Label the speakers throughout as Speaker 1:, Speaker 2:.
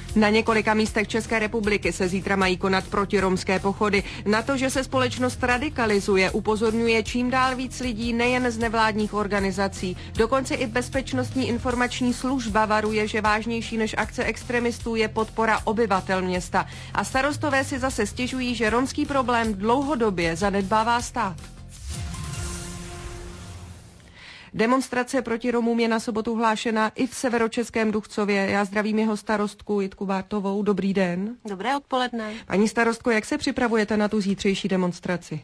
Speaker 1: Na několika místech České republiky se zítra mají konat protiromské pochody. Na to, že se společnost radikalizuje, upozorňuje čím dál víc lidí nejen z nevládních organizací. Dokonce i Bezpečnostní informační služba varuje, že vážnější než akce extremistů je podpora obyvatel města. A starostové si zase stěžují, že romský problém dlouhodobě zanedbává stát. Demonstrace proti Romům je na sobotu hlášena i v severočeském Duchcově. Já zdravím jeho starostku Jitku Bártovou. Dobrý den.
Speaker 2: Dobré odpoledne.
Speaker 1: Paní starostko, jak se připravujete na tu zítřejší demonstraci?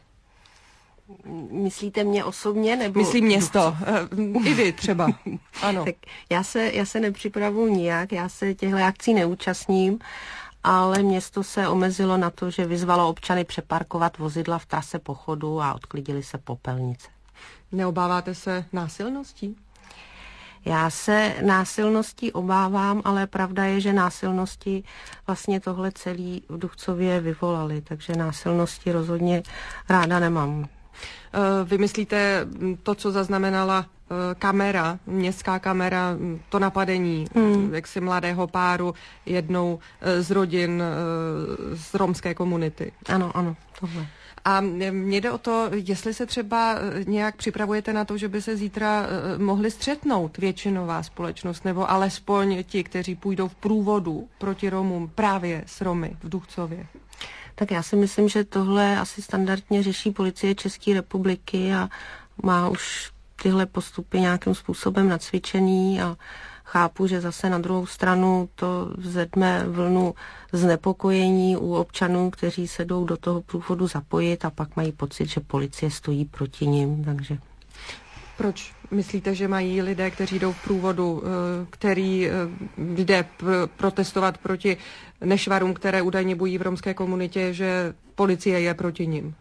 Speaker 2: Myslíte mě osobně? Nebo...
Speaker 1: Myslím město. I vy třeba. Ano.
Speaker 2: Tak já se nepřipravuji nijak, já se těchto akcí neúčastním, ale město se omezilo na to, že vyzvalo občany přeparkovat vozidla v trase pochodu a odklidili se popelnice.
Speaker 1: Neobáváte se násilností?
Speaker 2: Já se násilností obávám, ale pravda je, že násilnosti vlastně tohle celý v Duchcově vyvolali, takže násilnosti rozhodně ráda nemám.
Speaker 1: Vy myslíte to, co zaznamenala kamera, městská kamera, to napadení jaksi mladého páru jednou z rodin z romské komunity?
Speaker 2: Ano, tohle.
Speaker 1: A mně jde o to, jestli se třeba nějak připravujete na to, že by se zítra mohli střetnout většinová společnost, nebo alespoň ti, kteří půjdou v průvodu proti Romům právě s Romy v Duchcově.
Speaker 2: Tak já si myslím, že tohle asi standardně řeší policie České republiky a má už tyhle postupy nějakým způsobem nacvičený a chápu, že zase na druhou stranu to vzedme vlnu znepokojení u občanů, kteří se jdou do toho průvodu zapojit a pak mají pocit, že policie stojí proti nim, takže...
Speaker 1: Proč myslíte, že mají lidé, kteří jdou v průvodu, který jde protestovat proti nešvarům, které údajně bují v romské komunitě, že policie je proti nim?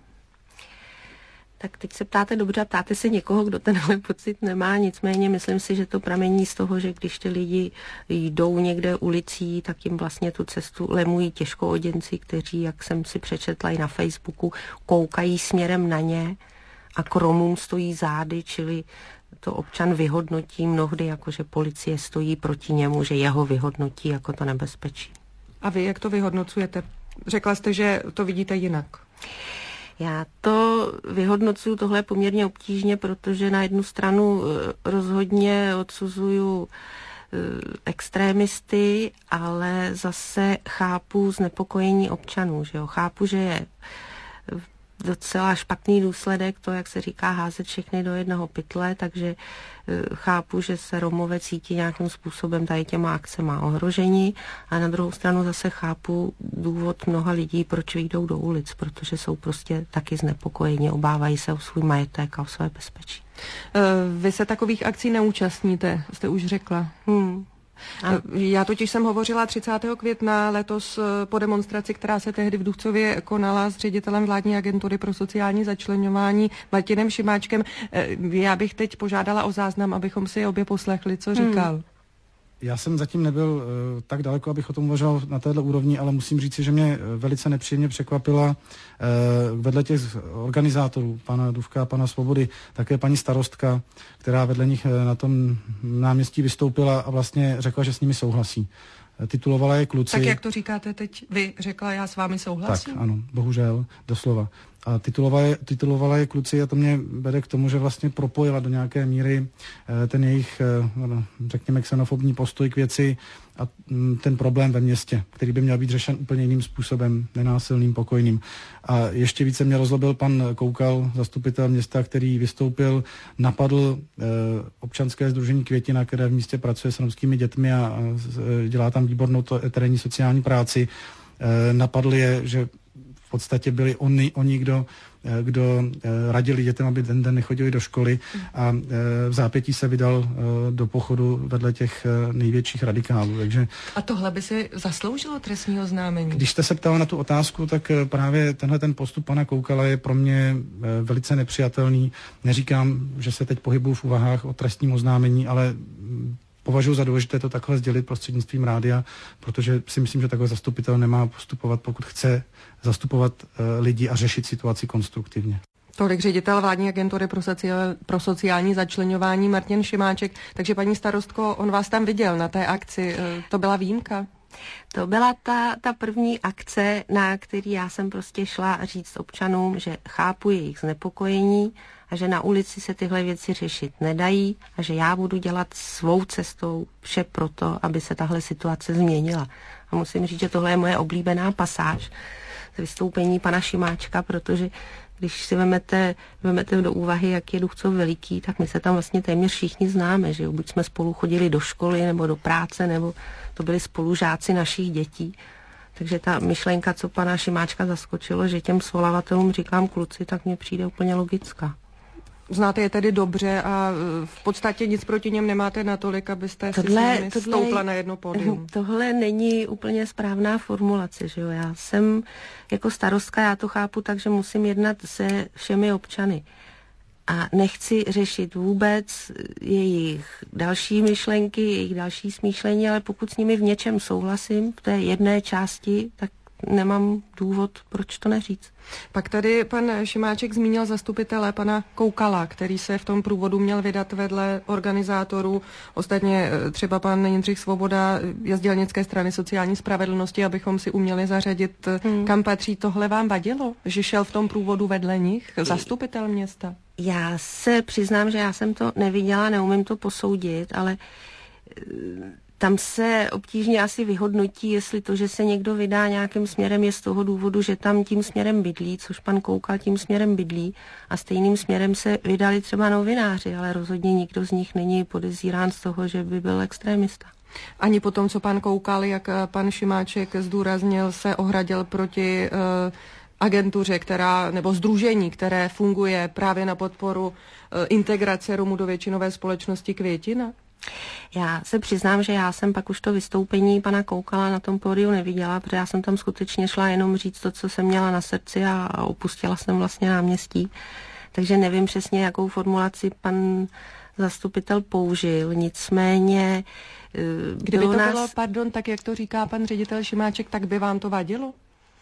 Speaker 2: Tak teď se ptáte dobře a ptáte se někoho, kdo tenhle pocit nemá, nicméně myslím si, že to pramení z toho, že když ty lidi jdou někde ulicí, tak jim vlastně tu cestu lemují těžkooděnci, kteří, jak jsem si přečetla i na Facebooku, koukají směrem na ně a k Romům stojí zády, čili to občan vyhodnotí mnohdy, jako že policie stojí proti němu, že jeho vyhodnotí jako to nebezpečí.
Speaker 1: A vy jak to vyhodnocujete? Řekla jste, že to vidíte jinak.
Speaker 2: Já to vyhodnocuju tohle poměrně obtížně, protože na jednu stranu rozhodně odsuzuju extrémisty, ale zase chápu znepokojení občanů. Že jo? Chápu, že je docela špatný důsledek to, jak se říká, házet všechny do jednoho pytle, takže chápu, že se Romové cítí nějakým způsobem tady těma akcema ohrožení a na druhou stranu zase chápu důvod mnoha lidí, proč vyjdou do ulic, protože jsou prostě taky znepokojeni, obávají se o svůj majetek a o své bezpečí.
Speaker 1: Vy se takových akcí neúčastníte, jste už řekla. Já totiž jsem hovořila 30. května letos po demonstraci, která se tehdy v Duchcově konala s ředitelem vládní agentury pro sociální začleňování Martinem Šimáčkem. Já bych teď požádala o záznam, abychom si obě poslechli, co říkal.
Speaker 3: Já jsem zatím nebyl tak daleko, abych o tom uvažoval na této úrovni, ale musím říci, že mě velice nepříjemně překvapila vedle těch organizátorů, pana Dufka a pana Svobody, také paní starostka, která vedle nich na tom náměstí vystoupila a vlastně řekla, že s nimi souhlasí. Titulovala je kluci.
Speaker 1: Tak jak to říkáte teď? Vy řekla, já s vámi souhlasím?
Speaker 3: Tak, ano, bohužel, doslova. A titulovala je kluci a to mě vede k tomu, že vlastně propojila do nějaké míry ten jejich, řekněme, xenofobní postoj k věci a ten problém ve městě, který by měl být řešen úplně jiným způsobem, nenásilným, pokojným. A ještě více mě rozlobil pan Koukal, zastupitel města, který vystoupil, napadl občanské sdružení Květina, které v místě pracuje s romskými dětmi a dělá tam výbornou terénní sociální práci. Napadl je, že v podstatě byli oni, kdo radili dětem, aby ten den nechodili do školy a v zápětí se vydal do pochodu vedle těch největších radikálů. Takže
Speaker 1: a tohle by si zasloužilo trestní oznámení? Když
Speaker 3: jste se ptala na tu otázku, tak právě ten postup pana Koukala je pro mě velice nepřijatelný. Neříkám, že se teď pohybuju v úvahách o trestním oznámení, ale považuji za důležité to takhle sdělit prostřednictvím rádia, protože si myslím, že takhle zastupitel nemá postupovat, pokud chce zastupovat lidi a řešit situaci konstruktivně.
Speaker 1: Tolik ředitel vládní agentury pro sociální začleňování Martin Šimáček. Takže paní starostko, on vás tam viděl na té akci. To byla výjimka?
Speaker 2: To byla ta první akce, na který já jsem prostě šla říct občanům, že chápu jejich znepokojení a že na ulici se tyhle věci řešit nedají a že já budu dělat svou cestou vše proto, aby se tahle situace změnila. A musím říct, že tohle je moje oblíbená pasáž z vystoupení pana Šimáčka, protože když si vemete do úvahy, jak je Duchcov veliký, tak my se tam vlastně téměř všichni známe, že jo? Buď jsme spolu chodili do školy nebo do práce, nebo to byli spolužáci našich dětí. Takže ta myšlenka, co pana Šimáčka zaskočilo, že těm svolavatelům říkám kluci, tak mně přijde úplně logická.
Speaker 1: Znáte je tedy dobře a v podstatě nic proti něm nemáte natolik, abyste si s nimi stoupla na jedno pódium.
Speaker 2: Tohle není úplně správná formulace, že jo. Já jsem jako starostka, já to chápu tak, že musím jednat se všemi občany. A nechci řešit vůbec jejich další myšlenky, jejich další smýšlení, ale pokud s nimi v něčem souhlasím, v té jedné části, tak nemám důvod, proč to neříct. Pak tady pan Šimáček zmínil zastupitele pana Koukala, který se v tom průvodu měl vydat vedle organizátorů. Ostatně třeba pan Jindřich Svoboda je z dělnické strany sociální spravedlnosti, abychom si uměli zařadit, kam patří. Tohle vám vadilo, že šel v tom průvodu vedle nich zastupitel města? Já se přiznám, že já jsem to neviděla, neumím to posoudit, ale tam se obtížně asi vyhodnotí, jestli to, že se někdo vydá nějakým směrem, je z toho důvodu, že tam tím směrem bydlí, což pan Koukal tím směrem bydlí, a stejným směrem se vydali třeba novináři, ale rozhodně nikdo z nich není podezírán z toho, že by byl extrémista. Ani po tom, co pan Koukal, jak pan Šimáček zdůraznil, se ohradil proti agentuře, nebo sdružení, které funguje právě na podporu integrace Romů do většinové společnosti, Květina? Já se přiznám, že já jsem pak už to vystoupení pana Koukala na tom pódiu neviděla, protože já jsem tam skutečně šla jenom říct to, co jsem měla na srdci a opustila jsem vlastně náměstí. Takže nevím přesně, jakou formulaci pan zastupitel použil. Nicméně
Speaker 1: kdyby to bylo, tak jak to říká pan ředitel Šimáček, tak by vám to vadilo?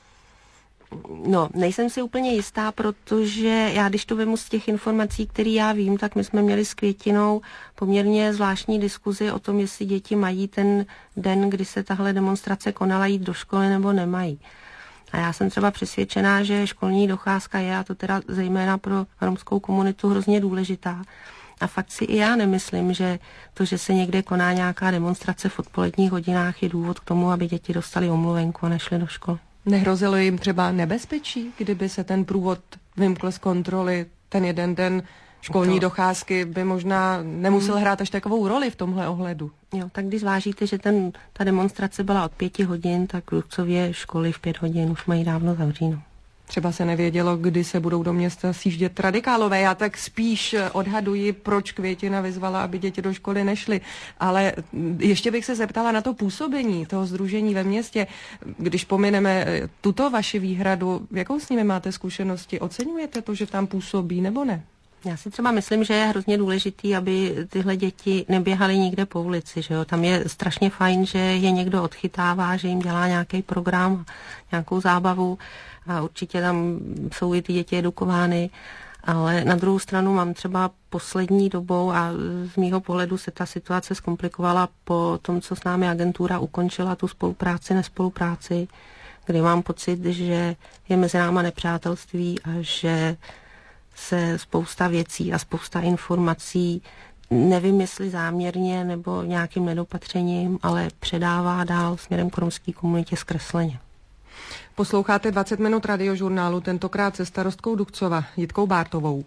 Speaker 2: No, nejsem si úplně jistá, protože já, když to vemu z těch informací, které já vím, tak my jsme měli s Květinou poměrně zvláštní diskuzi o tom, jestli děti mají ten den, kdy se tahle demonstrace konala, jít do školy nebo nemají. A já jsem třeba přesvědčená, že školní docházka je, a to teda zejména pro romskou komunitu, hrozně důležitá. A fakt si i já nemyslím, že to, že se někde koná nějaká demonstrace v odpoledních hodinách, je důvod k tomu, aby děti dostali omluvenku a nešly do školy.
Speaker 1: Nehrozilo jim třeba nebezpečí, kdyby se ten průvod vymkl z kontroly, ten jeden den školní docházky by možná nemusel hrát až takovou roli v tomhle ohledu?
Speaker 2: Jo, tak když zvážíte, že ta demonstrace byla od 5 hodin, tak v Duchcově školy v 5 hodin už mají dávno zavříno.
Speaker 1: Třeba se nevědělo, kdy se budou do města sjíždět radikálové. Já tak spíš odhaduji, proč Květina vyzvala, aby děti do školy nešly. Ale ještě bych se zeptala na to působení toho sdružení ve městě. Když pomineme tuto vaši výhradu, jakou s nimi máte zkušenosti? Oceňujete to, že tam působí, nebo ne?
Speaker 2: Já si třeba myslím, že je hrozně důležitý, aby tyhle děti neběhaly nikde po ulici. Že jo? Tam je strašně fajn, že je někdo odchytává, že jim dělá nějaký program, nějakou zábavu. A určitě tam jsou i ty děti edukovány, ale na druhou stranu mám třeba poslední dobou, a z mýho pohledu se ta situace zkomplikovala po tom, co s námi agentura ukončila tu nespolupráci, kdy mám pocit, že je mezi náma nepřátelství a že se spousta věcí a spousta informací, nevím jestli záměrně nebo nějakým nedopatřením, ale předává dál směrem k romské komunitě zkresleně.
Speaker 1: Posloucháte 20 minut radiožurnálu, tentokrát se starostkou Duchcova, Jitkou Bártovou.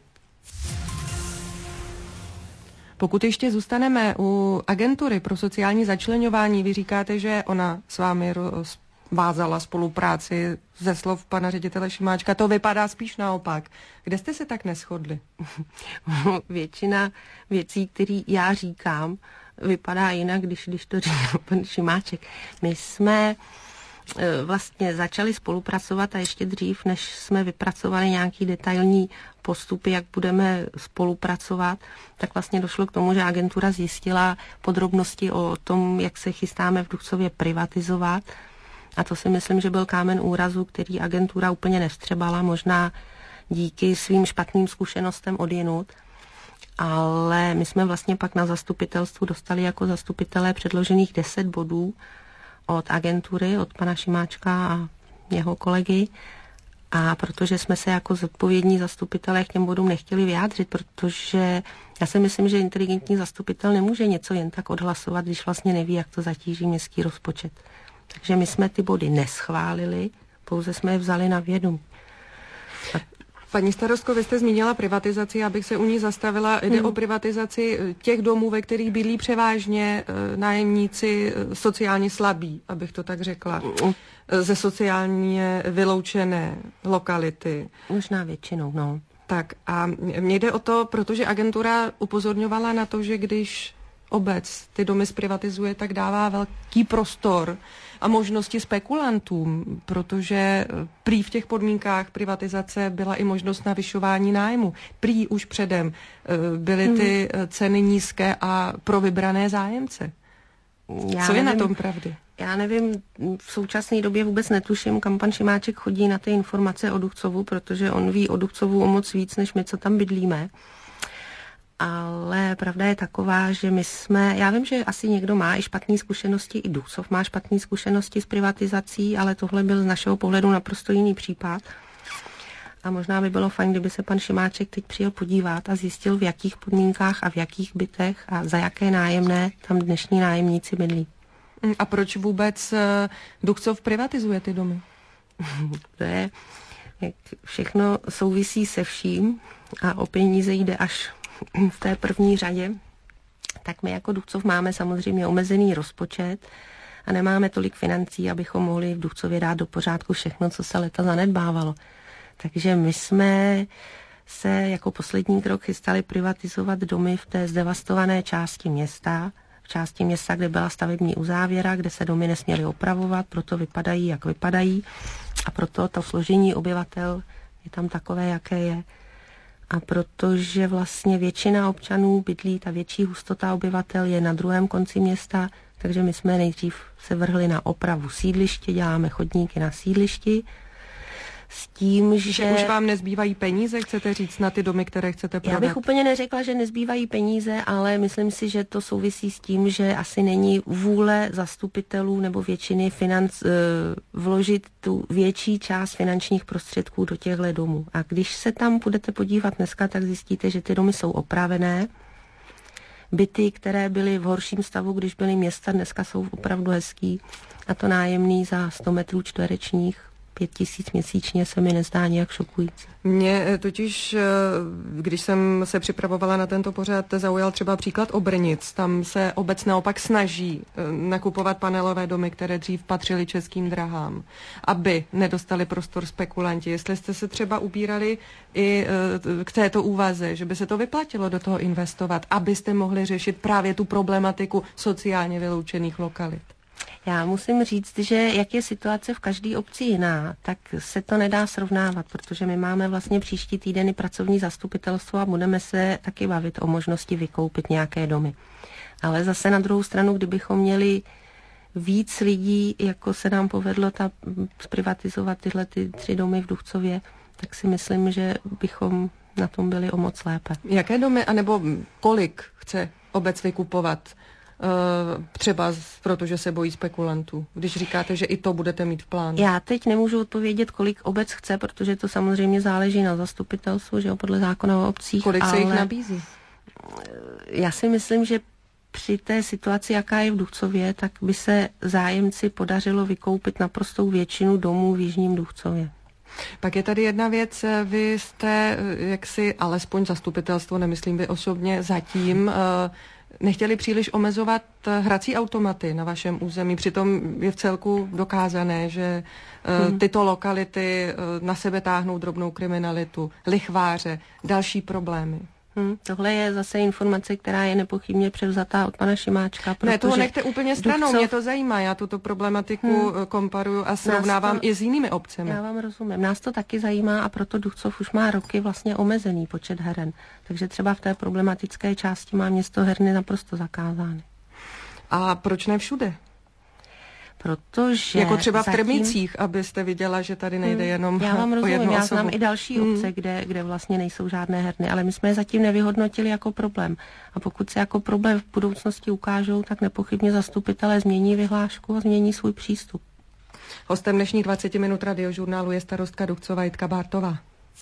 Speaker 1: Pokud ještě zůstaneme u agentury pro sociální začleňování, vy říkáte, že ona s vámi vázala spolupráci ze slov pana ředitele Šimáčka. To vypadá spíš naopak. Kde jste se tak neshodli?
Speaker 2: Většina věcí, které já říkám, vypadá jinak, když to říká pan Šimáček. My jsme vlastně začali spolupracovat a ještě dřív, než jsme vypracovali nějaký detailní postupy, jak budeme spolupracovat, tak vlastně došlo k tomu, že agentura zjistila podrobnosti o tom, jak se chystáme v Duchcově privatizovat. A to si myslím, že byl kámen úrazu, který agentura úplně nevstřebala, možná díky svým špatným zkušenostem odjinud. Ale my jsme vlastně pak na zastupitelstvu dostali jako zastupitelé předložených 10 bodů od agentury, od pana Šimáčka a jeho kolegy. A protože jsme se jako zodpovědní zastupitelé k těm bodům nechtěli vyjádřit, protože já si myslím, že inteligentní zastupitel nemůže něco jen tak odhlasovat, když vlastně neví, jak to zatíží městský rozpočet. Takže my jsme ty body neschválili, pouze jsme je vzali na vědomí.
Speaker 1: Paní starostko, vy jste zmínila privatizaci, abych se u ní zastavila. Jde o privatizaci těch domů, ve kterých bydlí převážně nájemníci sociálně slabí, abych to tak řekla. Ze sociálně vyloučené lokality.
Speaker 2: Možná většinou, no.
Speaker 1: Tak a mně jde o to, protože agentura upozorňovala na to, že když obec ty domy zprivatizuje, tak dává velký prostor a možnosti spekulantům, protože prý v těch podmínkách privatizace byla i možnost navyšování nájmu. Prý už předem byly ty ceny nízké a pro vybrané zájemce. Co je na tom pravdy?
Speaker 2: Já nevím, v současné době vůbec netuším, kam pan Šimáček chodí na ty informace o Duchcovu, protože on ví o Duchcovu o moc víc, než my, co tam bydlíme. Ale pravda je taková, že já vím, že asi někdo má i špatné zkušenosti, i Duchcov má špatné zkušenosti s privatizací, ale tohle byl z našeho pohledu naprosto jiný případ. A možná by bylo fajn, kdyby se pan Šimáček teď přijel podívat a zjistil, v jakých podmínkách a v jakých bytech a za jaké nájemné tam dnešní nájemníci bydlí.
Speaker 1: A proč vůbec Duchcov privatizuje ty domy?
Speaker 2: To je, jak všechno souvisí se vším a o peníze jde až v té první řadě, tak my jako Duchcov máme samozřejmě omezený rozpočet a nemáme tolik financí, abychom mohli v Duchcově dát do pořádku všechno, co se leta zanedbávalo. Takže my jsme se jako poslední krok chystali privatizovat domy v té zdevastované části města, v části města, kde byla stavební uzávěra, kde se domy nesměly opravovat, proto vypadají, jak vypadají a proto to složení obyvatel je tam takové, jaké je. A protože vlastně většina občanů bydlí, ta větší hustota obyvatel je na druhém konci města, takže my jsme nejdřív se vrhli na opravu sídliště, děláme chodníky na sídlišti, s tím, že
Speaker 1: už vám nezbývají peníze, chcete říct, na ty domy, které chcete prodat?
Speaker 2: Já bych úplně neřekla, že nezbývají peníze, ale myslím si, že to souvisí s tím, že asi není vůle zastupitelů nebo většiny vložit tu větší část finančních prostředků do těchto domů. A když se tam budete podívat dneska, tak zjistíte, že ty domy jsou opravené. Byty, které byly v horším stavu, když byly města, dneska jsou opravdu hezký. A to nájemný za 100 metrů čtverečních 5 000 měsíčně se mi nezdá nějak šokující.
Speaker 1: Mě totiž, když jsem se připravovala na tento pořad, zaujal třeba příklad Obrnic. Tam se obec naopak snaží nakupovat panelové domy, které dřív patřily Českým drahám, aby nedostali prostor spekulanti. Jestli jste se třeba ubírali i k této úvaze, že by se to vyplatilo do toho investovat, abyste mohli řešit právě tu problematiku sociálně vyloučených lokalit.
Speaker 2: Já musím říct, že jak je situace v každé obci jiná, tak se to nedá srovnávat, protože my máme vlastně příští týden i pracovní zastupitelstvo a budeme se taky bavit o možnosti vykoupit nějaké domy. Ale zase na druhou stranu, kdybychom měli víc lidí, jako se nám povedlo zprivatizovat tyhle 3 domy v Duchcově, tak si myslím, že bychom na tom byli o moc lépe.
Speaker 1: Jaké domy, anebo kolik chce obec vykupovat? Třeba protože se bojí spekulantů, když říkáte, že i to budete mít v plánu.
Speaker 2: Já teď nemůžu odpovědět, kolik obec chce, protože to samozřejmě záleží na zastupitelstvu, že jo, podle zákona o obcích.
Speaker 1: Kolik se jich nabízí?
Speaker 2: Já si myslím, že při té situaci, jaká je v Duchcově, tak by se zájemci podařilo vykoupit naprostou většinu domů v Jižním Duchcově.
Speaker 1: Pak je tady jedna věc, vy jste jaksi, alespoň zastupitelstvo, nemyslím vy osobně, zatím nechtěli příliš omezovat hrací automaty na vašem území. Přitom je v celku dokázané, že tyto lokality na sebe táhnou drobnou kriminalitu, lichváře, další problémy.
Speaker 2: Tohle je zase informace, která je nepochybně převzatá od pana Šimáčka.
Speaker 1: Ne, toho nechte úplně stranou, mě to zajímá. Já tuto problematiku komparuju a srovnávám i s jinými obcemi.
Speaker 2: Já vám rozumím. Nás to taky zajímá a proto Duchcov už má roky vlastně omezený počet heren. Takže třeba v té problematické části má město herny naprosto zakázány.
Speaker 1: A proč ne všude?
Speaker 2: Protože
Speaker 1: jako třeba v Trmicích, abyste viděla, že tady nejde jenom
Speaker 2: já vám rozumím,
Speaker 1: o jednu
Speaker 2: já
Speaker 1: osobu.
Speaker 2: znám i další obce, kde vlastně nejsou žádné herny, ale my jsme je zatím nevyhodnotili jako problém. A pokud se jako problém v budoucnosti ukážou, tak nepochybně zastupitelé změní vyhlášku a změní svůj přístup.
Speaker 1: Hostem dnešních 20 minut Radiožurnálu je starostka Duchcova Jitka Bártová.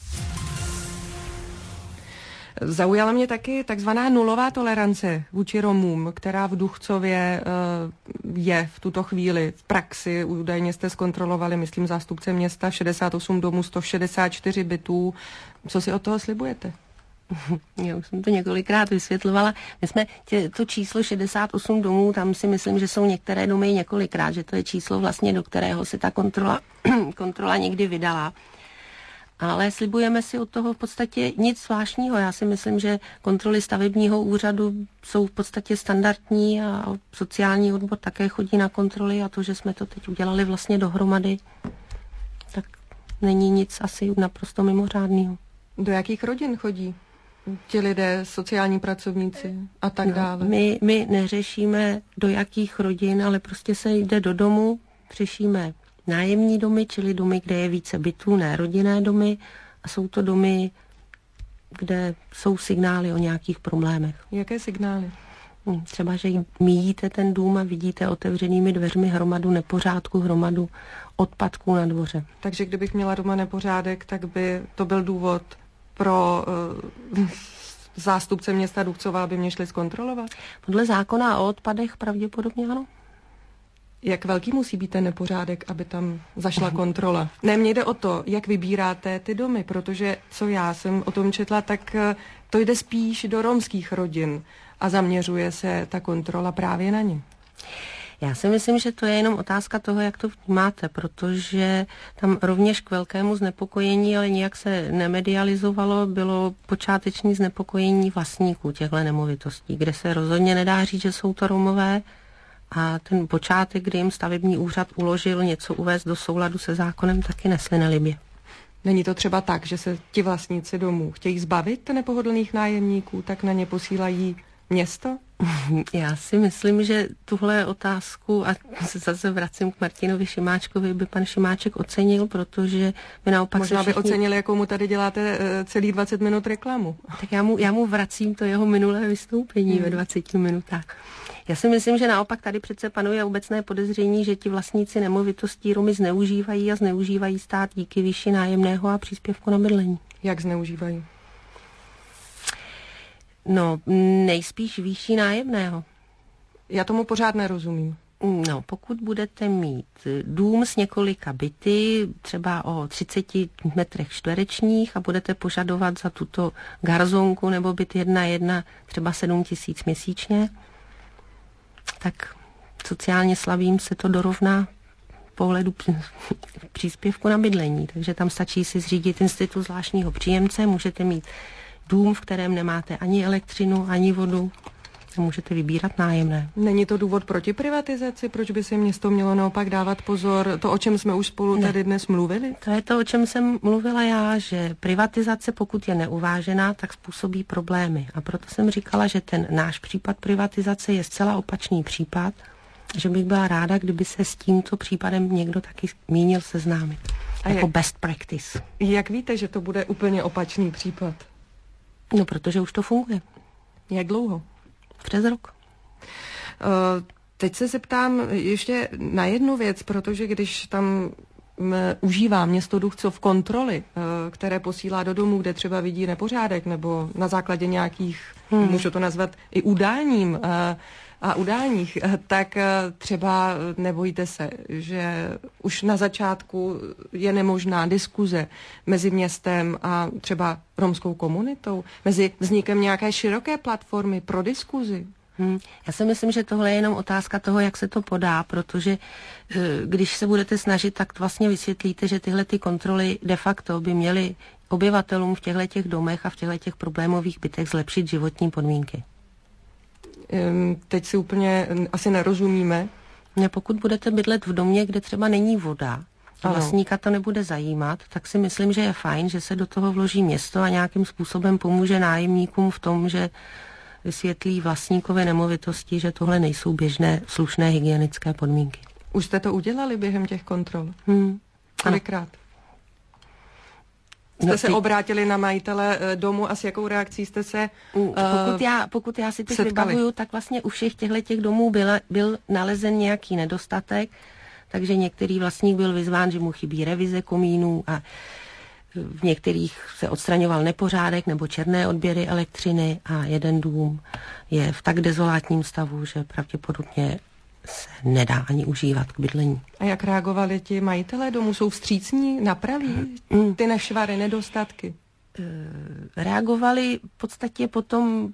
Speaker 1: Zaujala mě taky takzvaná nulová tolerance vůči Romům, která v Duchcově je v tuto chvíli v praxi. Údajně jste zkontrolovali, myslím, zástupce města, 68 domů, 164 bytů. Co si od toho slibujete?
Speaker 2: Já už jsem to několikrát vysvětlovala. My jsme to číslo 68 domů, tam si myslím, že jsou některé domy několikrát, že to je číslo vlastně, do kterého se ta kontrola někdy vydala. Ale slibujeme si od toho v podstatě nic zvláštního. Já si myslím, že kontroly stavebního úřadu jsou v podstatě standardní a sociální odbor také chodí na kontroly a to, že jsme to teď udělali vlastně dohromady, tak není nic asi naprosto mimořádného.
Speaker 1: Do jakých rodin chodí ti lidé, sociální pracovníci a tak dále?
Speaker 2: My neřešíme do jakých rodin, ale prostě se jde do domu, řešíme nájemní domy, čili domy, kde je více bytů, ne rodinné domy, a jsou to domy, kde jsou signály o nějakých problémech.
Speaker 1: Jaké signály?
Speaker 2: Třeba, že míjíte ten dům a vidíte otevřenými dveřmi hromadu nepořádku, hromadu odpadků na dvoře. Takže
Speaker 1: kdybych měla doma nepořádek, tak by to byl důvod pro zástupce města Duchcova, aby mě šli zkontrolovat?
Speaker 2: Podle zákona o odpadech pravděpodobně ano.
Speaker 1: Jak velký musí být ten nepořádek, aby tam zašla kontrola? Ne, mně jde o to, jak vybíráte ty domy, protože co já jsem o tom četla, tak to jde spíš do romských rodin a zaměřuje se ta kontrola právě na ně.
Speaker 2: Já si myslím, že to je jenom otázka toho, jak to vnímáte, protože tam rovněž k velkému znepokojení, ale nijak se nemedializovalo, bylo počáteční znepokojení vlastníků těchto nemovitostí, kde se rozhodně nedá říct, že jsou to Romové. A ten počátek, kdy jim stavební úřad uložil něco uvést do souladu se zákonem, taky nesli nelibě.
Speaker 1: Není to třeba tak, že se ti vlastníci domů chtějí zbavit nepohodlných nájemníků, tak na ně posílají město?
Speaker 2: Já si myslím, že tuhle otázku, a se zase vracím k Martinovi Šimáčkovi, by pan Šimáček ocenil, protože by naopak
Speaker 1: možná by ocenil, jakou mu tady děláte celý 20 minut reklamu.
Speaker 2: Tak já mu vracím to jeho minulé vystoupení ve 20 minutách. Já si myslím, že naopak tady přece panuje obecné podezření, že ti vlastníci nemovitostí Romy zneužívají a zneužívají stát díky výši nájemného a příspěvku na bydlení.
Speaker 1: Jak zneužívají?
Speaker 2: No, nejspíš výši nájemného.
Speaker 1: Já tomu pořád nerozumím.
Speaker 2: No, pokud budete mít dům s několika byty, třeba o 30 metrech čtverečních a budete požadovat za tuto garzonku nebo byt 1,1 třeba 7 000 měsíčně, tak sociálně slabým se to dorovná pohledu příspěvku na bydlení. Takže tam stačí si zřídit institut zvláštního příjemce, můžete mít dům, v kterém nemáte ani elektřinu, ani vodu, a můžete vybírat nájemné.
Speaker 1: Není to důvod proti privatizaci? Proč by si město mělo naopak dávat pozor? To, o čem jsme už spolu tady dnes mluvili?
Speaker 2: To je to, o čem jsem mluvila já, že privatizace, pokud je neuvážená, tak způsobí problémy. A proto jsem říkala, že ten náš případ privatizace je zcela opačný případ, že bych byla ráda, kdyby se s tímto případem někdo taky mínil seznámit. Jako best practice.
Speaker 1: Jak víte, že to bude úplně opačný případ?
Speaker 2: No, protože už to funguje.
Speaker 1: Jak dlouho?
Speaker 2: Přes rok.
Speaker 1: Teď se zeptám ještě na jednu věc, protože když tam užívá město Duchcov kontroly, které posílá do domů, kde třeba vidí nepořádek, nebo na základě nějakých, můžu to nazvat i udáním a událních, tak třeba nebojíte se, že už na začátku je nemožná diskuze mezi městem a třeba romskou komunitou, mezi vznikem nějaké široké platformy pro diskuzi?
Speaker 2: Já si myslím, že tohle je jenom otázka toho, jak se to podá, protože když se budete snažit, tak vlastně vysvětlíte, že tyhle ty kontroly de facto by měly obyvatelům v těchto domech a v těchto problémových bytech zlepšit životní podmínky.
Speaker 1: Teď si úplně asi nerozumíme.
Speaker 2: Pokud budete bydlet v domě, kde třeba není voda, a vlastníka to nebude zajímat, tak si myslím, že je fajn, že se do toho vloží město a nějakým způsobem pomůže nájemníkům v tom, že vysvětlí vlastníkové nemovitosti, že tohle nejsou běžné slušné hygienické podmínky.
Speaker 1: Už jste to udělali během těch kontrol? Kolikrát? Jste se obrátili na majitele domu a s jakou reakcí jste se
Speaker 2: Pokud já si teď vybavuju, tak vlastně u všech těchto domů byl nalezen nějaký nedostatek, takže některý vlastník byl vyzván, že mu chybí revize komínů a v některých se odstraňoval nepořádek nebo černé odběry elektřiny a jeden dům je v tak dezolátním stavu, že pravděpodobně se nedá ani užívat k bydlení.
Speaker 1: A jak reagovali ti majitelé domů? Jsou vstřícní, napraví ty nešvary, nedostatky?
Speaker 2: Reagovali v podstatě po tom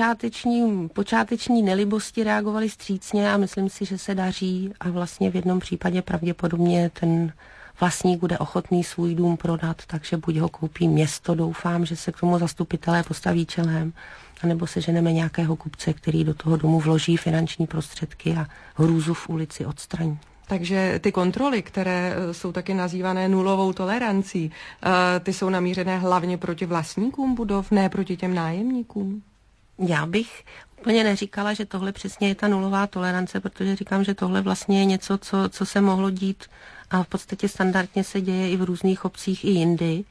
Speaker 2: počáteční nelibosti reagovali vstřícně a myslím si, že se daří a vlastně v jednom případě pravděpodobně ten vlastník bude ochotný svůj dům prodat, takže buď ho koupí město, doufám, že se k tomu zastupitelé postaví čelem, anebo seženeme nějakého kupce, který do toho domu vloží finanční prostředky a hrůzu v ulici odstraní.
Speaker 1: Takže ty kontroly, které jsou taky nazývané nulovou tolerancí, ty jsou namířené hlavně proti vlastníkům budov, ne proti těm nájemníkům?
Speaker 2: Já bych úplně neříkala, že tohle přesně je ta nulová tolerance, protože říkám, že tohle vlastně je něco, co se mohlo dít a v podstatě standardně se děje i v různých obcích i jindy,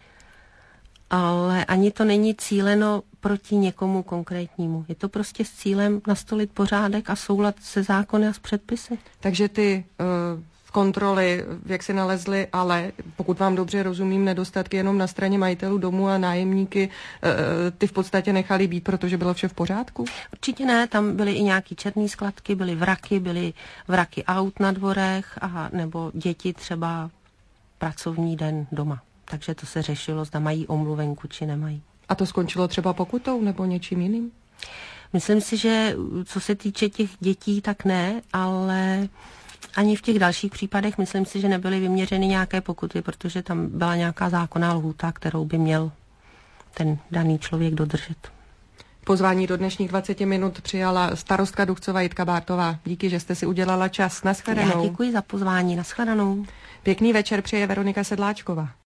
Speaker 2: ale ani to není cíleno proti někomu konkrétnímu. Je to prostě s cílem nastolit pořádek a soulad se zákony a s předpisy.
Speaker 1: Takže ty kontroly, jak si nalezly, ale pokud vám dobře rozumím, nedostatky jenom na straně majitelů domu a nájemníky, ty v podstatě nechali být, protože bylo vše v pořádku?
Speaker 2: Určitě ne, tam byly i nějaký černý skladky, byly vraky aut na dvorech a nebo děti třeba pracovní den doma. Takže to se řešilo, zda mají omluvenku, či nemají.
Speaker 1: A to skončilo třeba pokutou nebo něčím jiným?
Speaker 2: Myslím si, že co se týče těch dětí, tak ne, ale ani v těch dalších případech myslím si, že nebyly vyměřeny nějaké pokuty, protože tam byla nějaká zákonná lhůta, kterou by měl ten daný člověk dodržet.
Speaker 1: Pozvání do dnešních 20 minut přijala starostka Duchcova Jitka Bártová. Díky, že jste si udělala čas. Nashledanou.
Speaker 2: Já děkuji za pozvání. Nashledanou.
Speaker 1: Pěkný večer přeje Veronika Sedláčková.